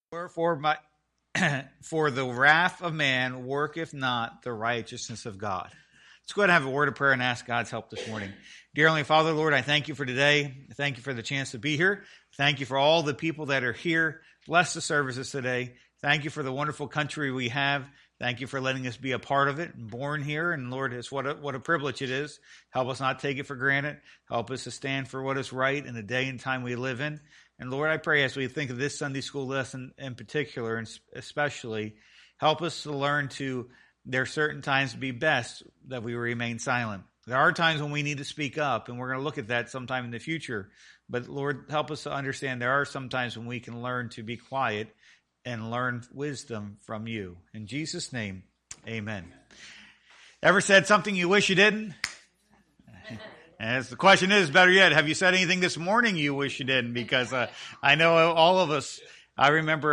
Wherefore, for the wrath of man worketh not the righteousness of God. Let's go ahead and have a word of prayer and ask God's help this morning. Dear Heavenly Father, Lord, I thank you for today. Thank you for the chance to be here. Thank you for all the people that are here. Bless the services today. Thank you for the wonderful country we have. Thank you for letting us be a part of it and born here. And Lord, it's what a privilege it is. Help us not take it for granted. Help us to stand for what is right in the day and time we live in. And Lord, I pray as we think of this Sunday school lesson in particular, and especially, help us to learn there are certain times to be best that we remain silent. There are times when we need to speak up, and we're going to look at that sometime in the future. But Lord, help us to understand there are some times when we can learn to be quiet and learn wisdom from you. In Jesus' name, amen. Ever said something you wish you didn't? And the question is, better yet, have you said anything this morning you wish you didn't? Because I know all of us. I remember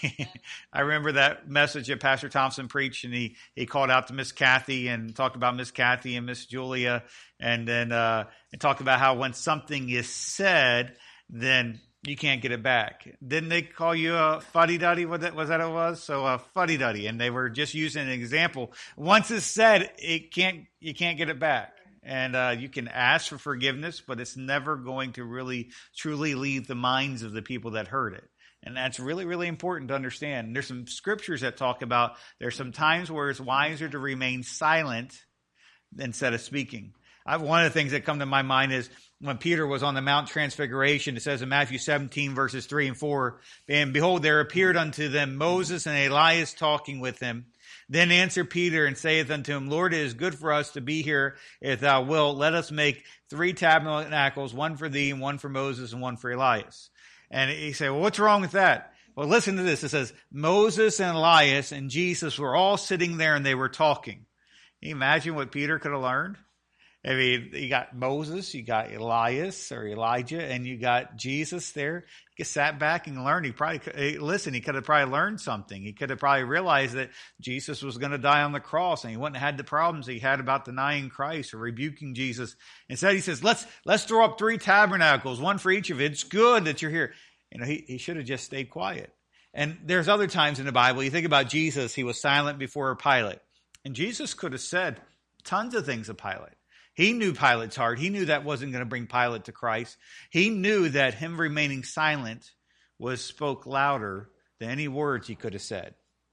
that message that Pastor Thompson preached, and he called out to Miss Kathy and talked about Miss Kathy and Miss Julia, and then talked about how when something is said, then you can't get it back. Didn't they call you a fuddy-duddy? Was that what it was? So a fuddy-duddy, and they were just using an example. Once it's said, you can't get it back. And you can ask for forgiveness, but it's never going to really, truly leave the minds of the people that heard it. And that's really, really important to understand. And there's some scriptures that talk about there's some times where it's wiser to remain silent instead of speaking. One of the things that come to my mind is when Peter was on the Mount Transfiguration, it says in Matthew 17, verses 3 and 4, and behold, there appeared unto them Moses and Elias talking with him. Then answered Peter and saith unto him, Lord, it is good for us to be here. If thou wilt, let us make 3 tabernacles, one for thee, and one for Moses, and one for Elias. And he said, well, what's wrong with that? Well, listen to this. It says, Moses and Elias and Jesus were all sitting there and they were talking. Can you imagine what Peter could have learned? I mean, you got Moses, you got Elias or Elijah, and you got Jesus there. He sat back and learned. He could have probably learned something. He could have probably realized that Jesus was going to die on the cross, and he wouldn't have had the problems he had about denying Christ or rebuking Jesus. Instead, he says, let's throw up 3 tabernacles, one for each of you. It's good that you're here. You know, he should have just stayed quiet. And there's other times in the Bible, you think about Jesus, he was silent before Pilate. And Jesus could have said tons of things to Pilate. He knew Pilate's heart. He knew that wasn't going to bring Pilate to Christ. He knew that him remaining silent spoke louder than any words he could have said.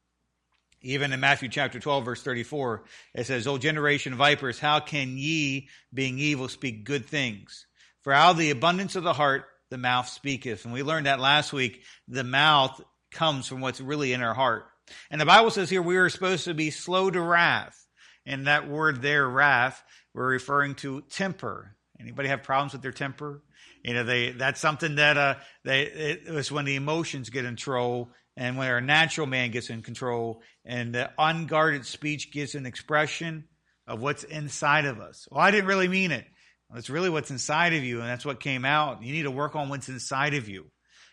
Even in Matthew chapter 12, verse 34, it says, O generation of vipers, how can ye, being evil, speak good things? For out of the abundance of the heart, the mouth speaketh. And we learned that last week. The mouth comes from what's really in our heart. And the Bible says here we are supposed to be slow to wrath. And that word there, wrath, we're referring to temper. Anybody have problems with their temper? You know, that's something that it was when the emotions get in control, and when our natural man gets in control, and the unguarded speech gives an expression of what's inside of us. Well, I didn't really mean it. Well, it's really what's inside of you, and that's what came out. You need to work on what's inside of you.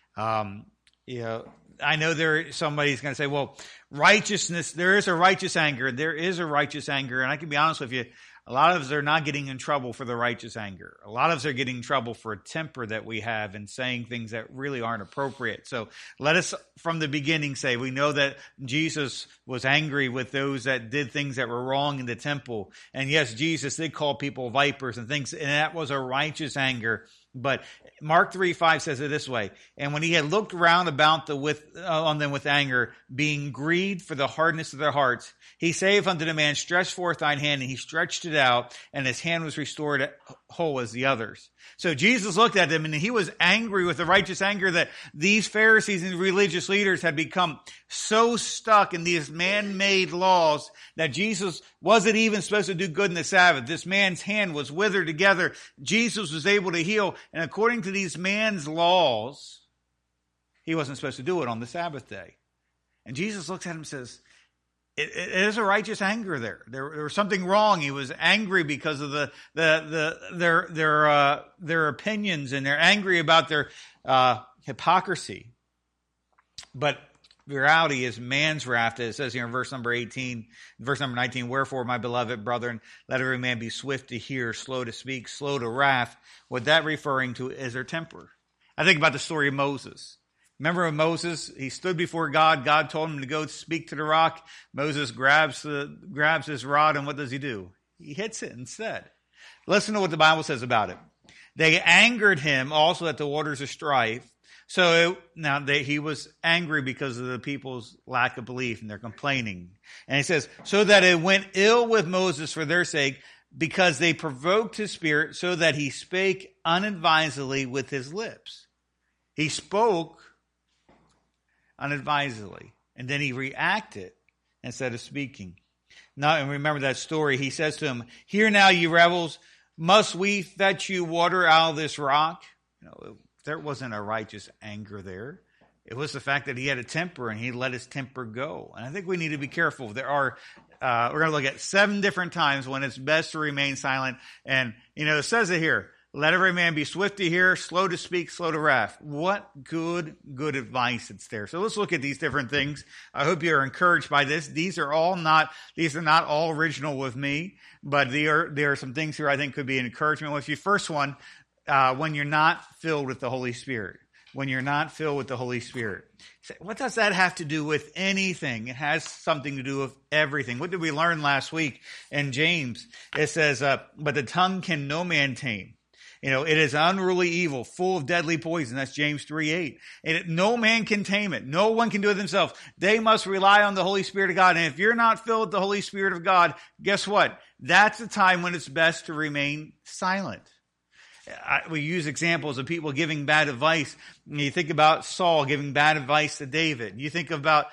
I know somebody's going to say, well, righteousness, there is a righteous anger. There is a righteous anger. And I can be honest with you, a lot of us are not getting in trouble for the righteous anger. A lot of us are getting in trouble for a temper that we have and saying things that really aren't appropriate. So let us from the beginning say we know that Jesus was angry with those that did things that were wrong in the temple. And yes, Jesus did call people vipers and things, and that was a righteous anger. But Mark 3:5 says it this way, and when he had looked round about on them with anger, being grieved for the hardness of their hearts, he saith unto the man, stretch forth thine hand, and he stretched it out, and his hand was restored whole as the others. So Jesus looked at them, and he was angry with the righteous anger that these Pharisees and religious leaders had become so stuck in these man-made laws that Jesus wasn't even supposed to do good in the Sabbath. This man's hand was withered together. Jesus was able to heal. And according to these man's laws, he wasn't supposed to do it on the Sabbath day. And Jesus looks at him and says, it is a righteous anger there. There was something wrong. He was angry because of their opinions, and they're angry about their hypocrisy. But the reality is man's wrath. It says here in verse number 19, wherefore, my beloved brethren, let every man be swift to hear, slow to speak, slow to wrath. What that referring to is their temper. I think about the story of Moses. Remember when Moses, he stood before God. God told him to go speak to the rock. Moses grabs his rod, and what does he do? He hits it instead. Listen to what the Bible says about it. They angered him also at the waters of strife. So he was angry because of the people's lack of belief and their complaining. And he says, so that it went ill with Moses for their sake, because they provoked his spirit, so that he spake unadvisedly with his lips. He spoke unadvisedly, and then he reacted instead of speaking. Now, and remember that story. He says to him, "Hear now, you rebels, must we fetch you water out of this rock?" There wasn't a righteous anger there. It was the fact that he had a temper and he let his temper go. And I think we need to be careful. There are, we're going to look at 7 different times when it's best to remain silent. And, it says it here, let every man be swift to hear, slow to speak, slow to wrath. What good advice it's there. So let's look at these different things. I hope you're encouraged by this. These are not all original with me, but there are some things here I think could be an encouragement with you. First one, when you're not filled with the Holy Spirit. When you're not filled with the Holy Spirit. What does that have to do with anything? It has something to do with everything. What did we learn last week in James? It says, but the tongue can no man tame. It is unruly evil, full of deadly poison. That's James 3:8. And no man can tame it. No one can do it themselves. They must rely on the Holy Spirit of God. And if you're not filled with the Holy Spirit of God, guess what? That's the time when it's best to remain silent. We use examples of people giving bad advice. You think about Saul giving bad advice to David. You think about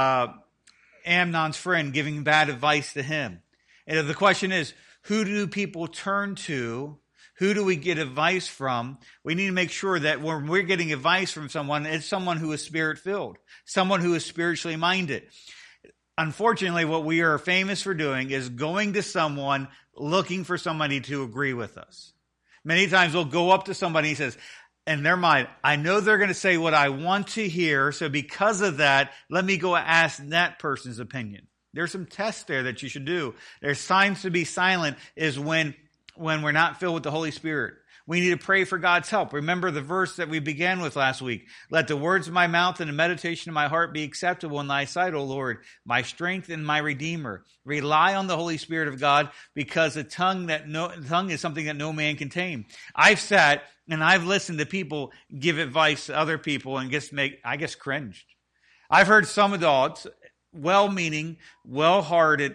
Amnon's friend giving bad advice to him. And the question is, who do people turn to? Who do we get advice from? We need to make sure that when we're getting advice from someone, it's someone who is spirit-filled, someone who is spiritually minded. Unfortunately, what we are famous for doing is going to someone looking for somebody to agree with us. Many times we'll go up to somebody and he says, in their mind, I know they're going to say what I want to hear, so because of that, let me go ask that person's opinion. There's some tests there that you should do. There's signs to be silent is when we're not filled with the Holy Spirit. We need to pray for God's help. Remember the verse that we began with last week. Let the words of my mouth and the meditation of my heart be acceptable in thy sight, O Lord, my strength and my Redeemer. Rely on the Holy Spirit of God, because the tongue is something that no man can tame. I've sat and I've listened to people give advice to other people and I guess cringed. I've heard some adults, well-meaning, well-hearted,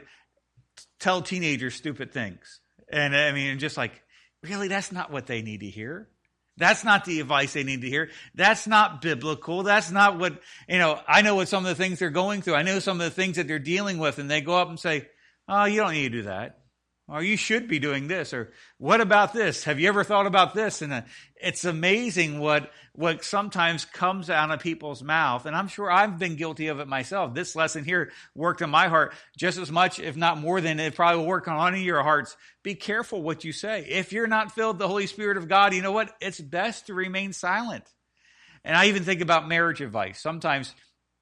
tell teenagers stupid things. And I mean, just like, really, that's not what they need to hear. That's not the advice they need to hear. That's not biblical. That's not what, I know what some of the things they're going through. I know some of the things that they're dealing with, and they go up and say, oh, you don't need to do that. Or you should be doing this. Or what about this? Have you ever thought about this? And it's amazing what sometimes comes out of people's mouth. And I'm sure I've been guilty of it myself. This lesson here worked in my heart just as much, if not more than it probably will work on any of your hearts. Be careful what you say. If you're not filled with the Holy Spirit of God, you know what? It's best to remain silent. And I even think about marriage advice. Sometimes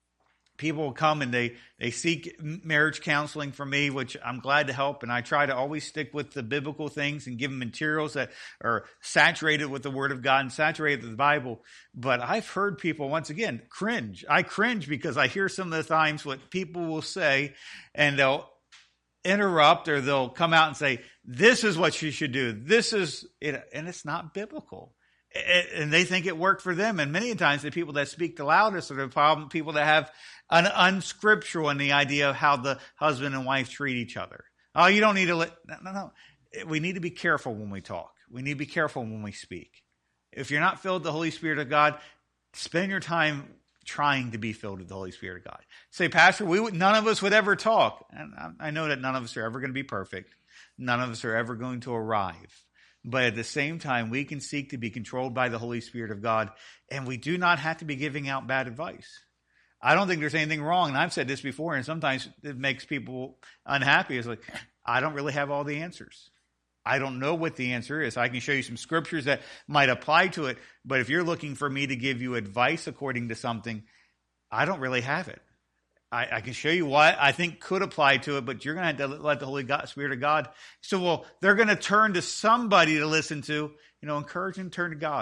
people come and they seek marriage counseling from me, which I'm glad to help. And I try to always stick with the biblical things and give them materials that are saturated with the Word of God and saturated with the Bible. But I've heard people, once again, cringe. I cringe because I hear some of the times what people will say, and they'll interrupt or they'll come out and say, this is what you should do. This is it. And it's not biblical. And they think it worked for them. And many times the people that speak the loudest are the problem, people that have an unscriptural in the idea of how the husband and wife treat each other. Oh, you don't need to no. We need to be careful when we talk. We need to be careful when we speak. If you're not filled with the Holy Spirit of God, spend your time trying to be filled with the Holy Spirit of God. Say, Pastor, none of us would ever talk. And I know that none of us are ever going to be perfect. None of us are ever going to arrive. But at the same time, we can seek to be controlled by the Holy Spirit of God, and we do not have to be giving out bad advice. I don't think there's anything wrong, and I've said this before, and sometimes it makes people unhappy. It's like, I don't really have all the answers. I don't know what the answer is. I can show you some scriptures that might apply to it, but if you're looking for me to give you advice according to something, I don't really have it. I can show you what I think could apply to it, but you're going to have to let the Holy Spirit of God. So, they're going to turn to somebody to listen to. Encourage them to turn to God.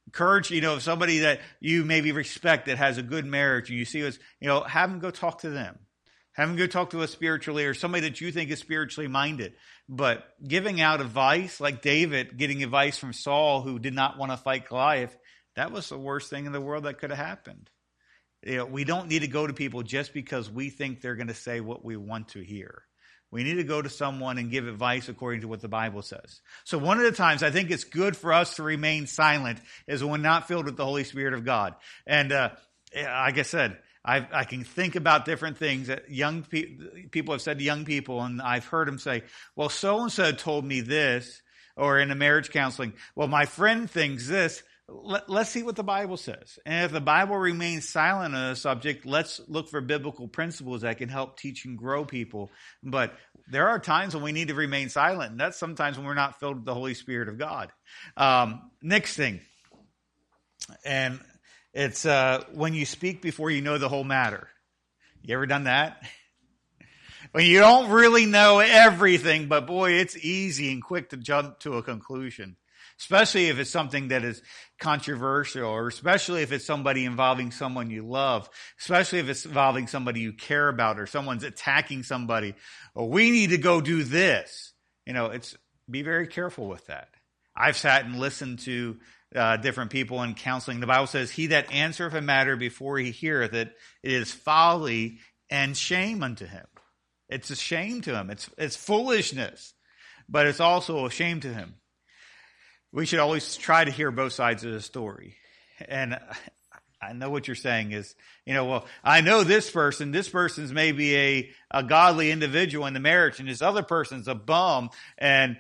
Encourage, somebody that you maybe respect that has a good marriage, and you see us, have them go talk to them. Have them go talk to a spiritual leader, somebody that you think is spiritually minded. But giving out advice, like David getting advice from Saul, who did not want to fight Goliath, that was the worst thing in the world that could have happened. We don't need to go to people just because we think they're going to say what we want to hear. We need to go to someone and give advice according to what the Bible says. So one of the times I think it's good for us to remain silent is when not filled with the Holy Spirit of God. And like I said, I can think about different things that young people have said to young people, and I've heard them say, well, so-and-so told me this, or in a marriage counseling, well, my friend thinks this. Let's see what the Bible says. And if the Bible remains silent on the subject, let's look for biblical principles that can help teach and grow people. But there are times when we need to remain silent, and that's sometimes when we're not filled with the Holy Spirit of God. Next thing, and it's when you speak before you know the whole matter. You ever done that? When you don't really know everything, but boy, it's easy and quick to jump to a conclusion. Especially if it's something that is controversial, or especially if it's somebody involving someone you love, especially if it's involving somebody you care about, or someone's attacking somebody. Or we need to go do this. Be very careful with that. I've sat and listened to different people in counseling. The Bible says, he that answereth a matter before he heareth it, it is folly and shame unto him. It's a shame to him. It's foolishness, but it's also a shame to him. We should always try to hear both sides of the story. And I know what you're saying is, well, I know this person's maybe a godly individual in the marriage, and this other person's a bum. And,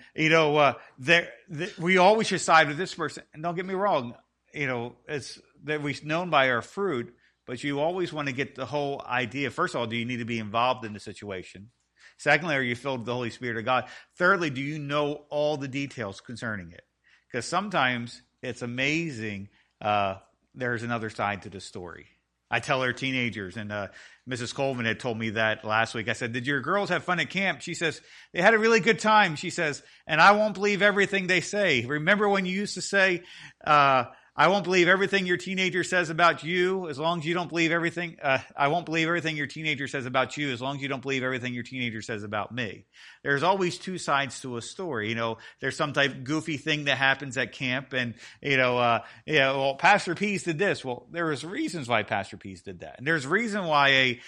we always should side with this person. And don't get me wrong, it's that we're known by our fruit, but you always want to get the whole idea. First of all, do you need to be involved in the situation? Secondly, are you filled with the Holy Spirit of God? Thirdly, do you know all the details concerning it? Because sometimes it's amazing. There's another side to the story. I tell our teenagers, and Mrs. Colvin had told me that last week. I said, did your girls have fun at camp? She says, they had a really good time. She says, and I won't believe everything they say. Remember when you used to say, I won't believe everything your teenager says about you as long as you don't believe everything. I won't believe everything your teenager says about you as long as you don't believe everything your teenager says about me. There's always two sides to a story. There's some type of goofy thing that happens at camp, and well, Pastor Pease did this. Well, there was reasons why Pastor Pease did that, and there's reason why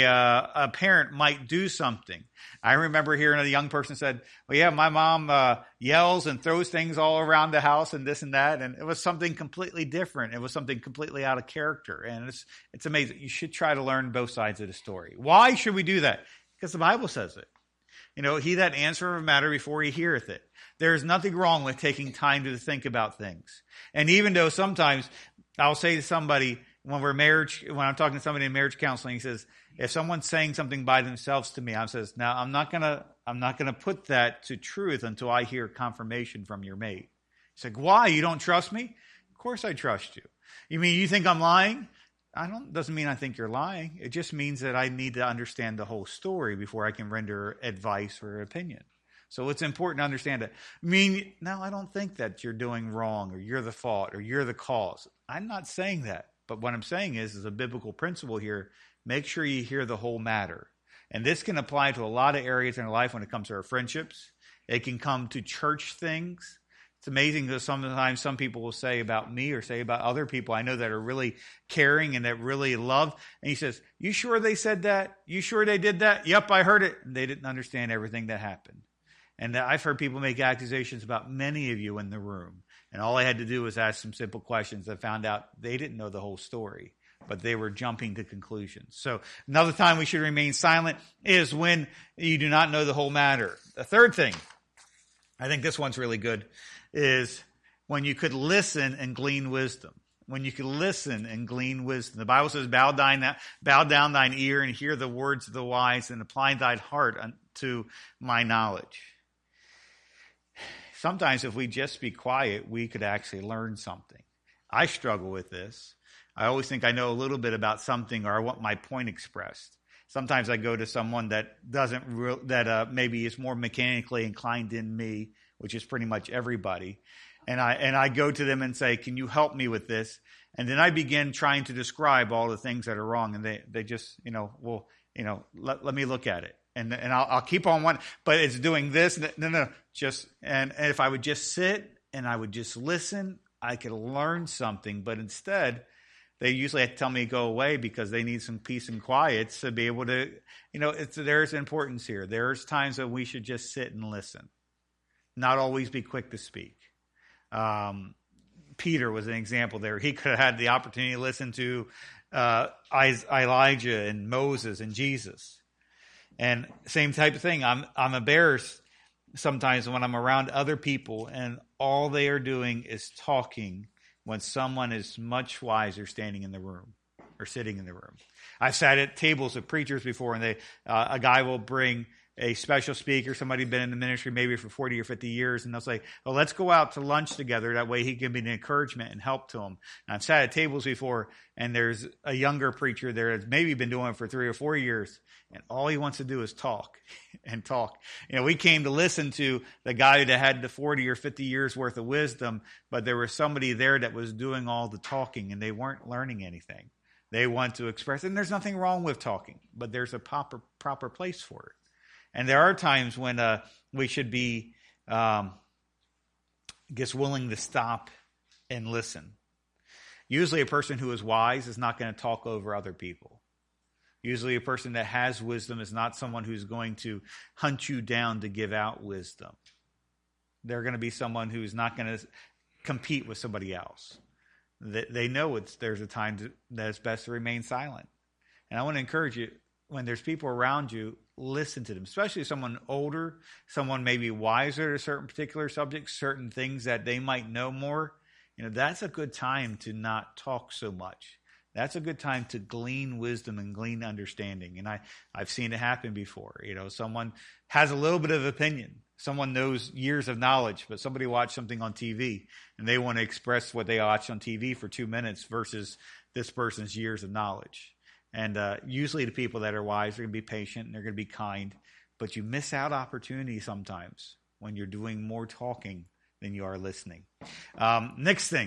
a parent might do something. I remember hearing a young person said, well, yeah, my mom yells and throws things all around the house and this and that. And it was something completely different. It was something completely out of character. And it's amazing. You should try to learn both sides of the story. Why should we do that? Because the Bible says it. He that answereth a matter before he heareth it. There's nothing wrong with taking time to think about things. And even though sometimes I'll say to somebody when I'm talking to somebody in marriage counseling, he says, if someone's saying something by themselves to me, I says, now I'm not gonna put that to truth until I hear confirmation from your mate. He's like, why? You don't trust me? Of course I trust you. You mean you think I'm lying? Doesn't mean I think you're lying. It just means that I need to understand the whole story before I can render advice or opinion. So it's important to understand that. No, I don't think that you're doing wrong, or you're the fault, or you're the cause. I'm not saying that. But what I'm saying is a biblical principle here. Make sure you hear the whole matter. And this can apply to a lot of areas in our life when it comes to our friendships. It can come to church things. It's amazing that sometimes some people will say about me or say about other people I know that are really caring and that really love. And he says, you sure they said that? You sure they did that? Yep, I heard it. And they didn't understand everything that happened. And I've heard people make accusations about many of you in the room. And all I had to do was ask some simple questions. I found out they didn't know the whole story, but they were jumping to conclusions. So another time we should remain silent is when you do not know the whole matter. The third thing, I think this one's really good, is when you could listen and glean wisdom. When you could listen and glean wisdom. The Bible says, bow down thine ear and hear the words of the wise, and apply thine heart unto my knowledge. Sometimes if we just be quiet, we could actually learn something. I struggle with this. I always think I know a little bit about something, or I want my point expressed. Sometimes I go to someone that maybe is more mechanically inclined than me, which is pretty much everybody. And I go to them and say, can you help me with this? And then I begin trying to describe all the things that are wrong. And they just, let me look at it. And I'll keep on one, but it's doing this. No, and if I would just sit and I would just listen, I could learn something. But instead, they usually have to tell me to go away because they need some peace and quiet to be able to, there's importance here. There's times that we should just sit and listen, not always be quick to speak. Peter was an example there. He could have had the opportunity to listen to Elijah and Moses and Jesus. And same type of thing. I'm embarrassed sometimes when I'm around other people and all they are doing is talking when someone is much wiser standing in the room or sitting in the room. I've sat at tables of preachers before, and a guy will bring a special speaker, somebody been in the ministry maybe for 40 or 50 years, and they'll say, well, let's go out to lunch together. That way he can be an encouragement and help to them. And I've sat at tables before, and there's a younger preacher there that's maybe been doing it for 3 or 4 years, and all he wants to do is talk and talk. We came to listen to the guy that had the 40 or 50 years worth of wisdom, but there was somebody there that was doing all the talking, and they weren't learning anything. They want to express, and there's nothing wrong with talking, but there's a proper place for it. And there are times when we should be, willing to stop and listen. Usually a person who is wise is not going to talk over other people. Usually a person that has wisdom is not someone who's going to hunt you down to give out wisdom. They're going to be someone who's not going to compete with somebody else. They know there's a time that it's best to remain silent. And I want to encourage you, when there's people around you, listen to them, especially someone older, someone maybe wiser to certain particular subjects, certain things that they might know more. That's a good time to not talk so much. That's a good time to glean wisdom and glean understanding. And I've seen it happen before. Someone has a little bit of opinion. Someone knows years of knowledge, but somebody watched something on TV and they want to express what they watched on TV for 2 minutes versus this person's years of knowledge. And usually the people that are wise are going to be patient and they're going to be kind. But you miss out opportunities sometimes when you're doing more talking than you are listening. Next thing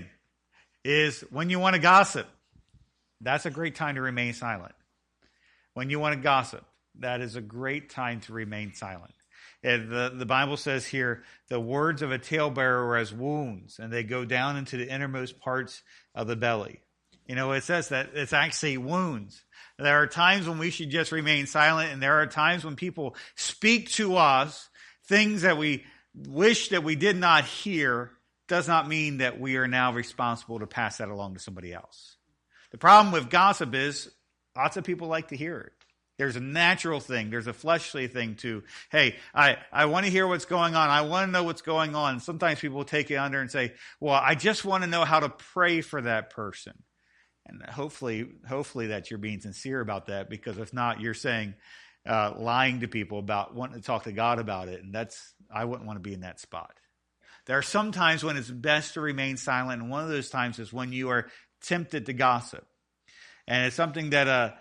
is when you want to gossip. That's a great time to remain silent. When you want to gossip, that is a great time to remain silent. And the Bible says here, the words of a talebearer are as wounds, and they go down into the innermost parts of the belly. It says that it's actually wounds. There are times when we should just remain silent, and there are times when people speak to us things that we wish that we did not hear. Does not mean that we are now responsible to pass that along to somebody else. The problem with gossip is lots of people like to hear it. There's a natural thing. There's a fleshly thing too. Hey, I want to hear what's going on. I want to know what's going on. Sometimes people will take it under and say, well, I just want to know how to pray for that person. And hopefully that you're being sincere about that, because if not, you're saying, lying to people about wanting to talk to God about it. And I wouldn't want to be in that spot. There are some times when it's best to remain silent. And one of those times is when you are tempted to gossip. And it's something that,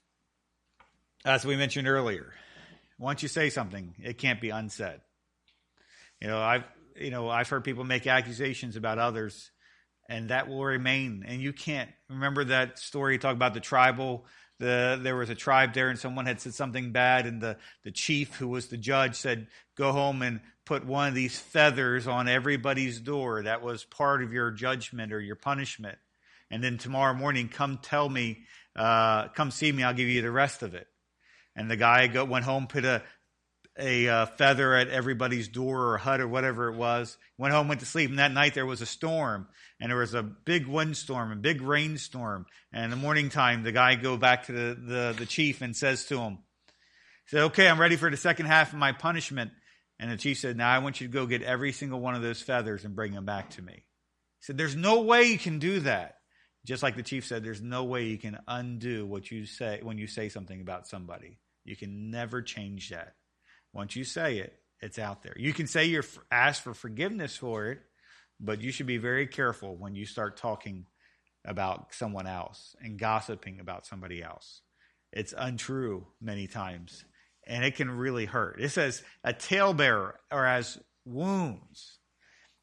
as we mentioned earlier, once you say something, it can't be unsaid. I've heard people make accusations about others, and that will remain. And you can't remember that story. Talk about the tribal. There was a tribe there, and someone had said something bad, and the chief, who was the judge, said, "Go home and put one of these feathers on everybody's door. That was part of your judgment or your punishment. And then tomorrow morning, come see me. I'll give you the rest of it." And the guy went home, put a feather at everybody's door or hut or whatever it was. Went home, went to sleep. And that night there was a storm. And there was a big windstorm, a big rainstorm. And in the morning time, the guy go back to the chief and says to him, he said, "Okay, I'm ready for the second half of my punishment." And the chief said, "Now I want you to go get every single one of those feathers and bring them back to me." He said, "There's no way you can do that." Just like the chief said, there's no way you can undo what you say when you say something about somebody. You can never change that. Once you say it, it's out there. You can say you're asked for forgiveness for it, but you should be very careful when you start talking about someone else and gossiping about somebody else. It's untrue many times, and it can really hurt. It says a talebearer are as wounds.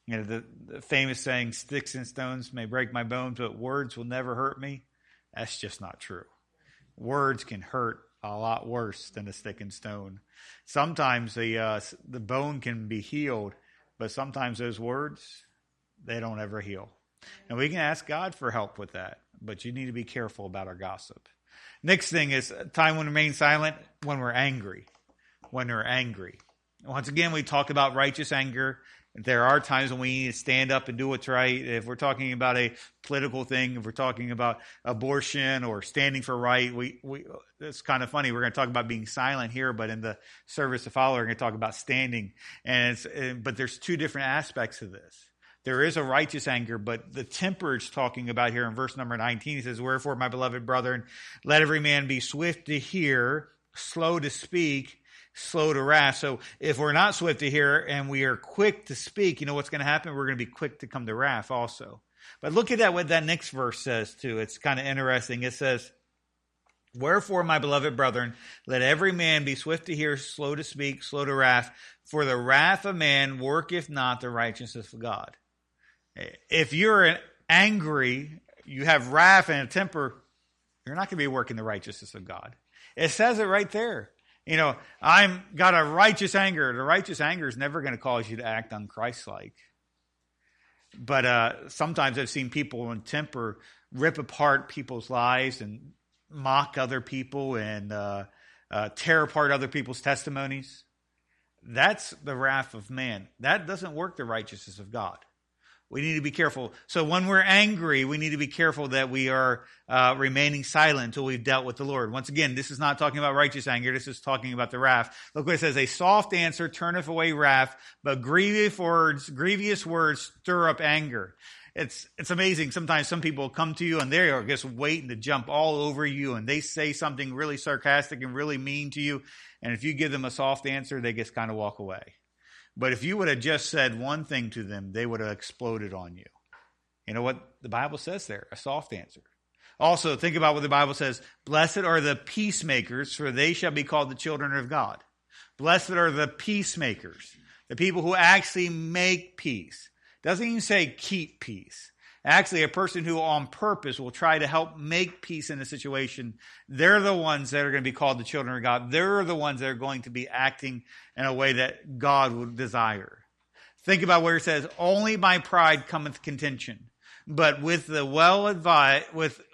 You know, the famous saying, sticks and stones may break my bones, but words will never hurt me. That's just not true. Words can hurt a lot worse than a stick and stone. Sometimes the bone can be healed, but sometimes those words, they don't ever heal. And we can ask God for help with that, but you need to be careful about our gossip. Next thing is time when we remain silent when we're angry. When we're angry. Once again, we talk about righteous anger. There are times when we need to stand up and do what's right. If we're talking about a political thing, if we're talking about abortion or standing for right, it's kind of funny. We're going to talk about being silent here, but in the service to follow, we're going to talk about standing. But there's two different aspects of this. There is a righteous anger, but the temper it's talking about here in verse number 19, it says, wherefore, my beloved brethren, let every man be swift to hear, slow to speak, slow to wrath. So if we're not swift to hear and we are quick to speak, you know what's going to happen? We're going to be quick to come to wrath also. But look at that, what that next verse says too. It's kind of interesting. It says, wherefore, my beloved brethren, let every man be swift to hear, slow to speak, slow to wrath, for the wrath of man worketh not the righteousness of God. If you're angry, you have wrath and a temper, you're not going to be working the righteousness of God. It says it right there. You know, I'm got a righteous anger. The righteous anger is never going to cause you to act unchristlike. But sometimes I've seen people in temper rip apart people's lives and mock other people and tear apart other people's testimonies. That's the wrath of man. That doesn't work the righteousness of God. We need to be careful. So when we're angry, we need to be careful that we are remaining silent until we've dealt with the Lord. Once again, this is not talking about righteous anger. This is talking about the wrath. Look what it says. A soft answer turneth away wrath, but grievous words stir up anger. It's amazing. Sometimes some people come to you and they are just waiting to jump all over you and they say something really sarcastic and really mean to you. And if you give them a soft answer, they just kind of walk away. But if you would have just said one thing to them, they would have exploded on you. You know what the Bible says there? A soft answer. Also, think about what the Bible says. Blessed are the peacemakers, for they shall be called the children of God. Blessed are the peacemakers, the people who actually make peace. Doesn't even say keep peace. Actually, a person who on purpose will try to help make peace in a situation, they're the ones that are going to be called the children of God. They're the ones that are going to be acting in a way that God would desire. Think about where it says, only by pride cometh contention, but with the well advised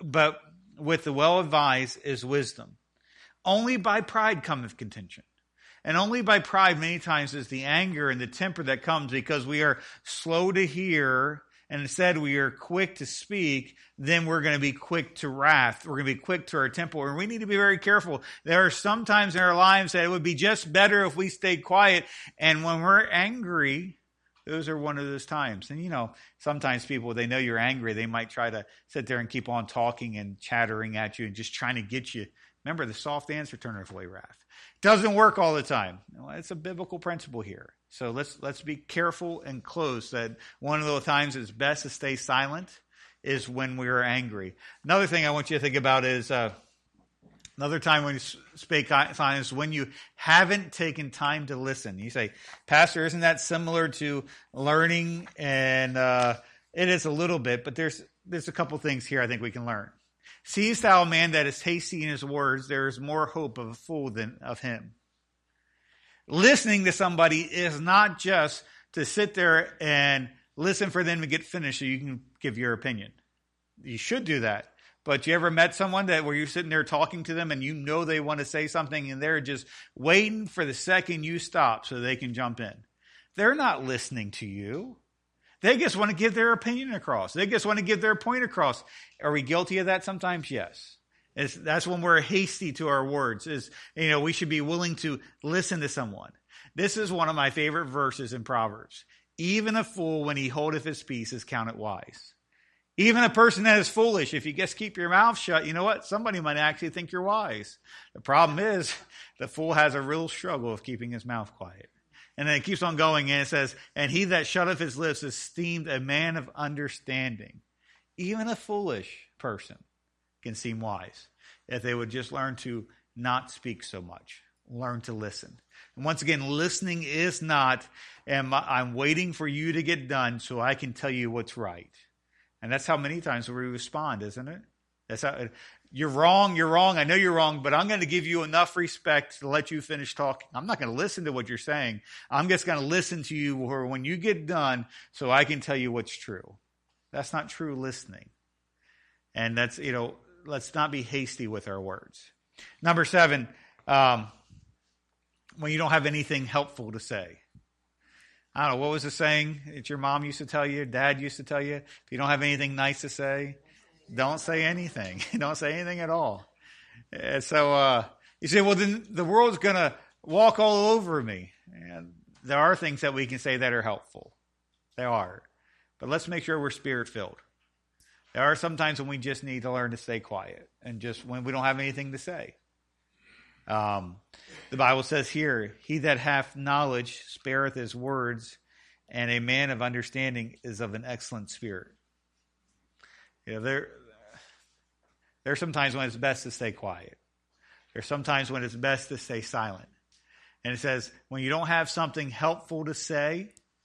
is wisdom. Only by pride cometh contention. And only by pride many times is the anger and the temper that comes because we are slow to hear and instead we are quick to speak, then we're going to be quick to wrath. We're going to be quick to our temper. And we need to be very careful. There are some times in our lives that it would be just better if we stayed quiet. And when we're angry, those are one of those times. And you know, sometimes people, they know you're angry. They might try to sit there and keep on talking and chattering at you and just trying to get you. Remember, the soft answer turneth away wrath. Doesn't work all the time. Well, it's a biblical principle here. So let's be careful and close that one of the times it's best to stay silent is when we are angry. Another thing I want you to think about is another time when you speak silence is when you haven't taken time to listen. You say, Pastor, isn't that similar to learning? And it is a little bit, but there's a couple things here I think we can learn. Seest thou a man that is hasty in his words? There is more hope of a fool than of him. Listening to somebody is not just to sit there and listen for them to get finished so you can give your opinion. You should do that. But you ever met someone that where you're sitting there talking to them and you know they want to say something and they're just waiting for the second you stop so they can jump in? They're not listening to you. They just want to give their opinion across. They just want to give their point across. Are we guilty of that sometimes? Yes. That's when we're hasty to our words. We should be willing to listen to someone. This is one of my favorite verses in Proverbs. Even a fool, when he holdeth his peace, is counted wise. Even a person that is foolish, if you just keep your mouth shut, you know what? Somebody might actually think you're wise. The problem is the fool has a real struggle of keeping his mouth quiet. And then it keeps on going, and it says, and he that shutteth his lips is esteemed a man of understanding. Even a foolish person can seem wise if they would just learn to not speak so much learn to listen. And once again, listening is not, I'm waiting for you to get done so I can tell you what's right. And that's how many times we respond, isn't it? That's how, you're wrong, I know you're wrong, but I'm going to give you enough respect to let you finish talking. I'm not going to listen to what you're saying. I'm just going to listen to you when you get done so I can tell you what's true. That's not true listening. And that's, let's not be hasty with our words. Number 7, when you don't have anything helpful to say. I don't know, what was the saying that your mom used to tell you, dad used to tell you? If you don't have anything nice to say, don't say anything. Don't say anything at all. And so you say, well, then the world's going to walk all over me. And there are things that we can say that are helpful. They are. But let's make sure we're spirit-filled. There are some times when we just need to learn to stay quiet and just when we don't have anything to say. The Bible says here, he that hath knowledge spareth his words, and a man of understanding is of an excellent spirit. There are some times when it's best to stay quiet. There's sometimes when it's best to stay silent. And it says, when you don't have something helpful to say,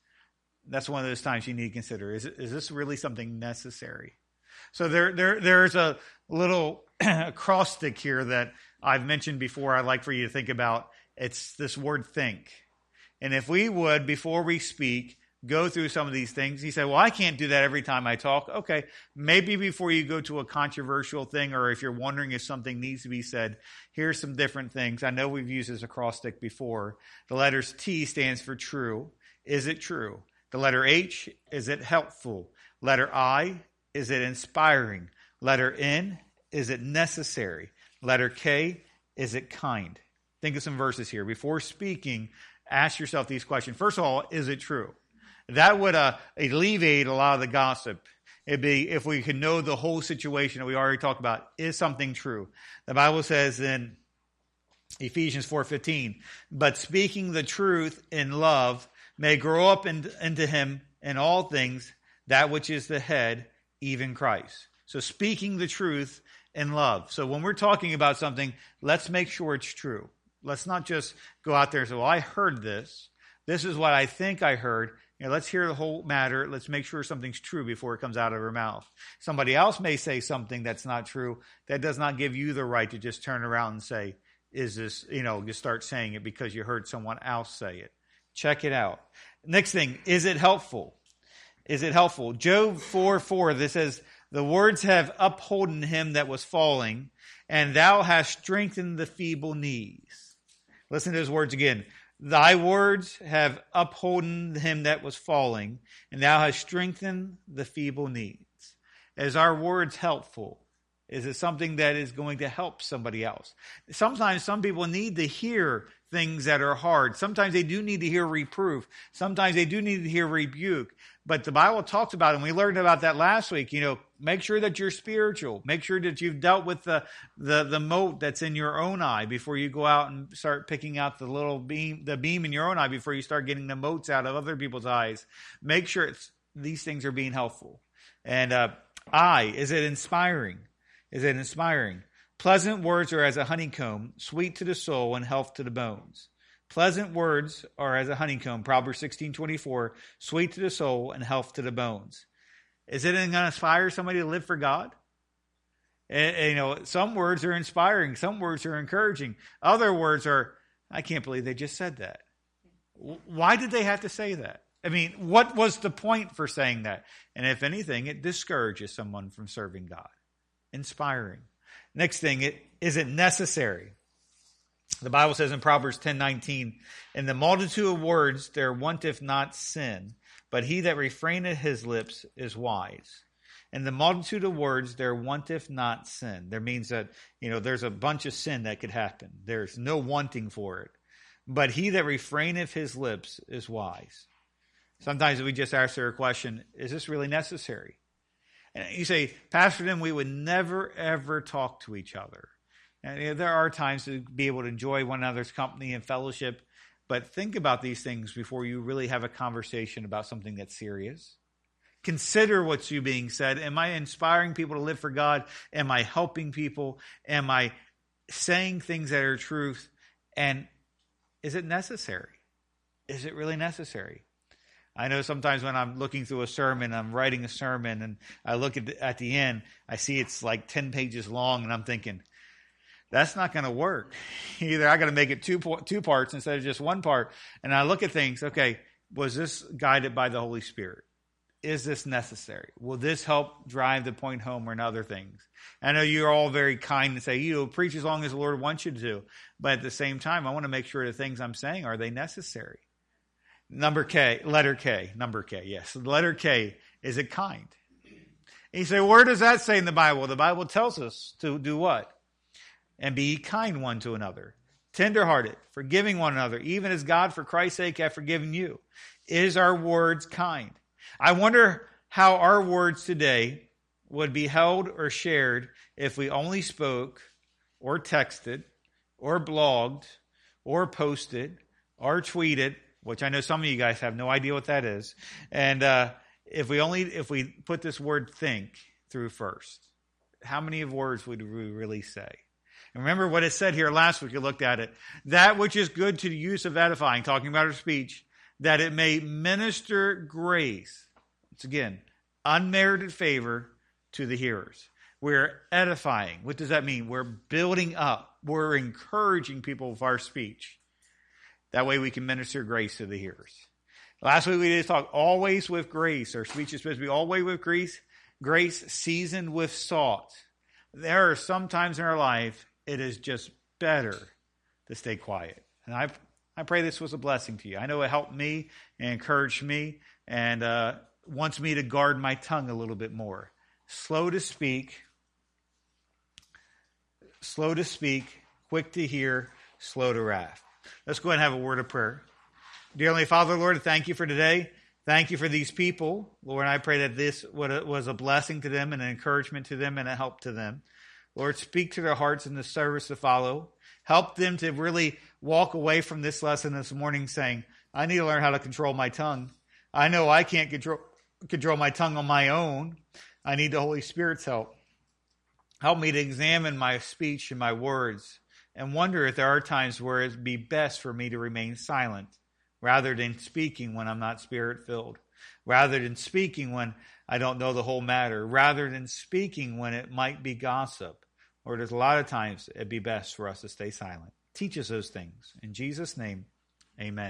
that's one of those times you need to consider, is this really something necessary? So there's a little acrostic here that I've mentioned before I'd like for you to think about. It's this word think. And if we would, before we speak, go through some of these things. He said, well, I can't do that every time I talk. Okay, maybe before you go to a controversial thing, or if you're wondering if something needs to be said, here's some different things. I know we've used this acrostic before. The letters T stands for true. Is it true? The letter H, is it helpful? Letter I, is it inspiring? Letter N, is it necessary? Letter K, is it kind? Think of some verses here. Before speaking, ask yourself these questions. First of all, is it true? That would alleviate a lot of the gossip. It'd be if we could know the whole situation that we already talked about. Is something true? The Bible says in Ephesians 4:15, but speaking the truth in love may grow up into him in all things, that which is the head, even Christ. So speaking the truth in love. So when we're talking about something, let's make sure it's true. Let's not just go out there and say, well, I heard this. This is what I think I heard. Let's hear the whole matter. Let's make sure something's true before it comes out of our mouth. Somebody else may say something that's not true. That does not give you the right to just turn around and say, is this, just start saying it because you heard someone else say it. Check it out. Next thing, is it helpful? Is it helpful? Job 4:4, this says, the words have upholden him that was falling, and thou hast strengthened the feeble knees. Listen to those words again. Thy words have upholden him that was falling, and thou hast strengthened the feeble knees. Is our words helpful? Is it something that is going to help somebody else? Sometimes some people need to hear things that are hard. Sometimes they do need to hear reproof. Sometimes they do need to hear rebuke. But the Bible talks about, and we learned about that last week, make sure that you're spiritual. Make sure that you've dealt with the mote that's in your own eye before you go out and start picking out the little beam in your own eye before you start getting the motes out of other people's eyes. Make sure these things are being helpful. And is it inspiring? Is it inspiring? Pleasant words are as a honeycomb, sweet to the soul and health to the bones. Pleasant words are as a honeycomb, Proverbs 16:24, sweet to the soul and health to the bones. Is it going to inspire somebody to live for God? Some words are inspiring. Some words are encouraging. Other words are, I can't believe they just said that. Why did they have to say that? I mean, what was the point for saying that? And if anything, it discourages someone from serving God. Inspiring. Next thing, is it necessary? The Bible says in Proverbs 10:19, in the multitude of words there wanteth not sin, but he that refraineth his lips is wise. In the multitude of words there wanteth not sin. There means that, there's a bunch of sin that could happen. There's no wanting for it. But he that refraineth his lips is wise. Sometimes we just ask her a question, is this really necessary? And you say, Pastor, then we would never, ever talk to each other. And there are times to be able to enjoy one another's company and fellowship, but think about these things before you really have a conversation about something that's serious. Consider what's being said. Am I inspiring people to live for God? Am I helping people? Am I saying things that are truth? And Is it necessary? Is it really necessary? I know sometimes when I'm looking through a sermon, I'm writing a sermon, and I look at the end, I see it's like 10 pages long, and I'm thinking, that's not going to work. Either I got to make it two parts instead of just one part. And I look at things, okay, was this guided by the Holy Spirit? Is this necessary? Will this help drive the point home or in other things? I know you're all very kind and say, preach as long as the Lord wants you to. But at the same time, I want to make sure the things I'm saying, are they necessary? Letter K, yes. The letter K, is it kind? And you say, where does that say in the Bible? The Bible tells us to do what? And be kind one to another, tenderhearted, forgiving one another, even as God for Christ's sake hath forgiven you. Is our words kind? I wonder how our words today would be held or shared if we only spoke or texted or blogged or posted or tweeted, which I know some of you guys have no idea what that is. And if we put this word think through first, how many of words would we really say? And remember what it said here last week, you looked at it. That which is good to the use of edifying, talking about our speech, that it may minister grace. It's again, unmerited favor to the hearers. We're edifying. What does that mean? We're building up. We're encouraging people with our speech. That way we can minister grace to the hearers. Last week we did talk always with grace. Our speech is supposed to be always with grace seasoned with salt. There are some times in our life it is just better to stay quiet. And I pray this was a blessing to you. I know it helped me and encouraged me and wants me to guard my tongue a little bit more. Slow to speak, quick to hear, slow to wrath. Let's go ahead and have a word of prayer. Dear Heavenly Father, Lord, thank you for today. Thank you for these people. Lord, I pray that this was a blessing to them and an encouragement to them and a help to them. Lord, speak to their hearts in the service to follow. Help them to really walk away from this lesson this morning saying, I need to learn how to control my tongue. I know I can't control my tongue on my own. I need the Holy Spirit's help. Help me to examine my speech and my words and wonder if there are times where it'd be best for me to remain silent rather than speaking when I'm not Spirit-filled, rather than speaking when I don't know the whole matter, rather than speaking when it might be gossip. Or there's a lot of times it'd be best for us to stay silent. Teach us those things. In Jesus' name, amen.